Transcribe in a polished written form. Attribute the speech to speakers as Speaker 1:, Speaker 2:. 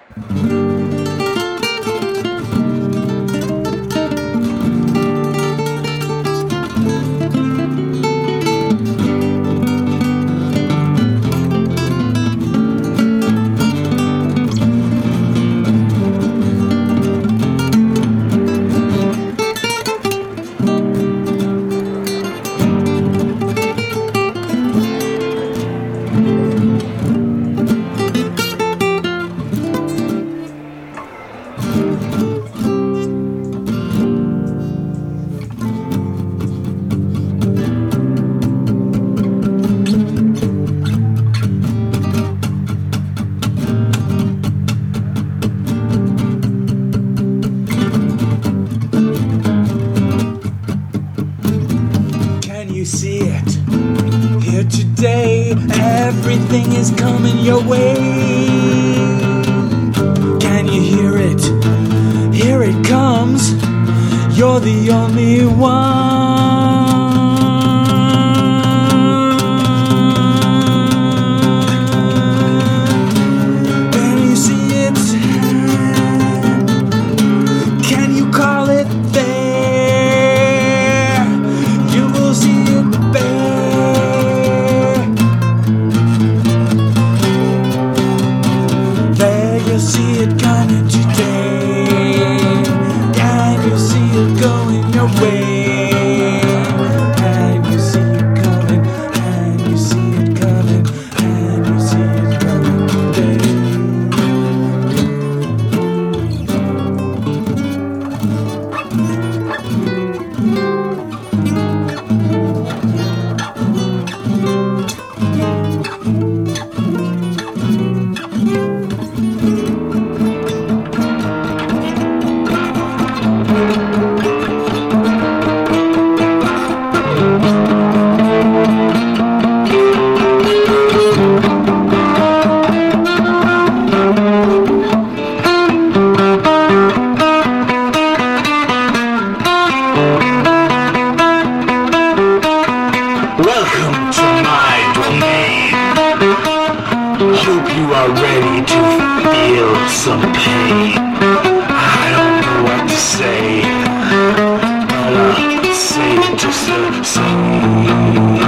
Speaker 1: See it here today, everything is coming your way. Can you hear it? Here it comes. You're the only one. Can you see it? Can you call it there? You will see it. You see it coming today. Can you see it going your way? Can you see it coming? Can you see it coming? Can you see it coming today? Welcome to my domain. Hope you are ready to feel some pain. I don't know what to say, but I'll say it just the same.